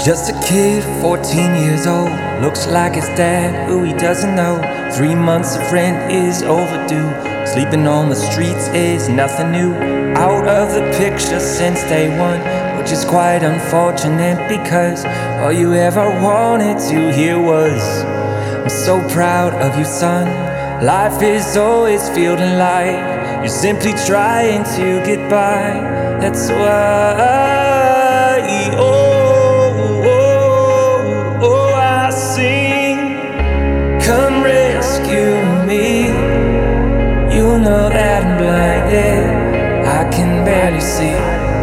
Just a kid, 14 years old, looks like his dad, who he doesn't know. 3 months of rent is overdue. Sleeping on the streets is nothing new. Out of the picture since day one, which is quite unfortunate because all you ever wanted to hear was, "I'm so proud of you, son. Life is always feeling like you're simply trying to get by. That's why, I sing. Come rescue me. You know that I'm blinded, I can barely see.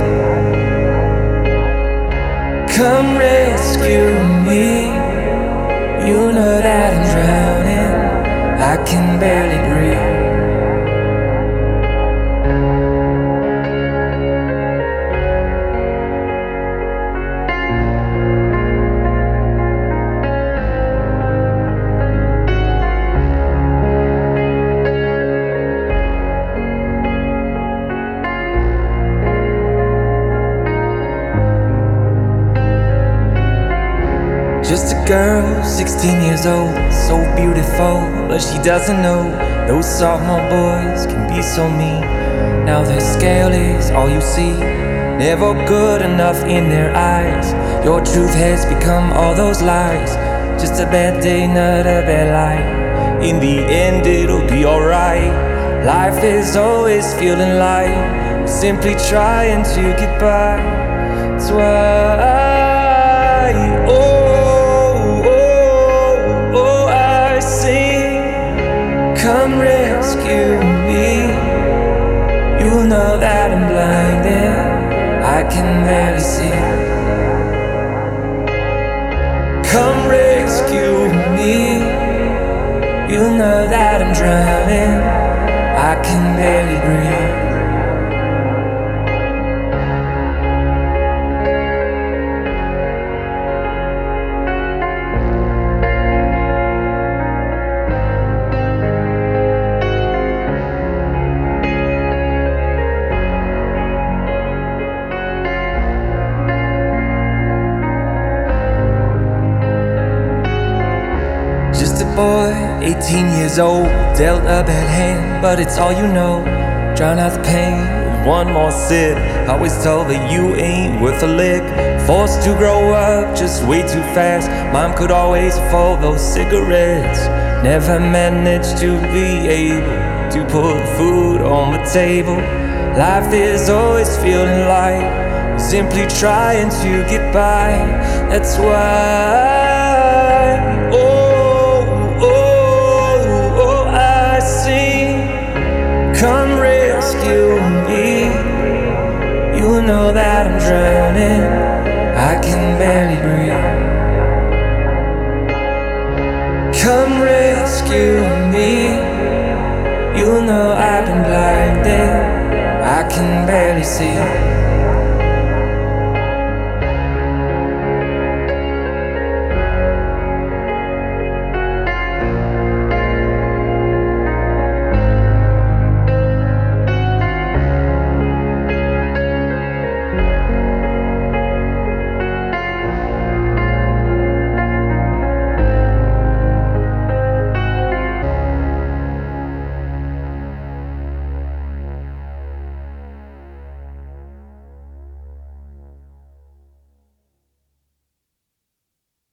Come rescue me. You know that I'm drowning, I can barely breathe. Just a girl, 16 years old, so beautiful, but she doesn't know those sophomore boys can be so mean. Now their scale is all you see, never good enough in their eyes. Your truth has become all those lies, just a bad day, not a bad life. In the end it'll be alright. Life is always feeling like simply trying to get by. That's why, come rescue me. You know that I'm blinded, I can barely see. Come rescue me. You know that I'm drowning, I can barely breathe. Just a boy, 18 years old, dealt a bad hand, but it's all you know. Drown out the pain with one more sip. Always told that you ain't worth a lick. Forced to grow up just way too fast. Mom could always afford those cigarettes. Never managed to be able to put food on the table. Life is always feeling like simply trying to get by. That's why, come rescue me. You know that I'm drowning, I can barely breathe. Come rescue me. You know I've been blinded, I can barely see.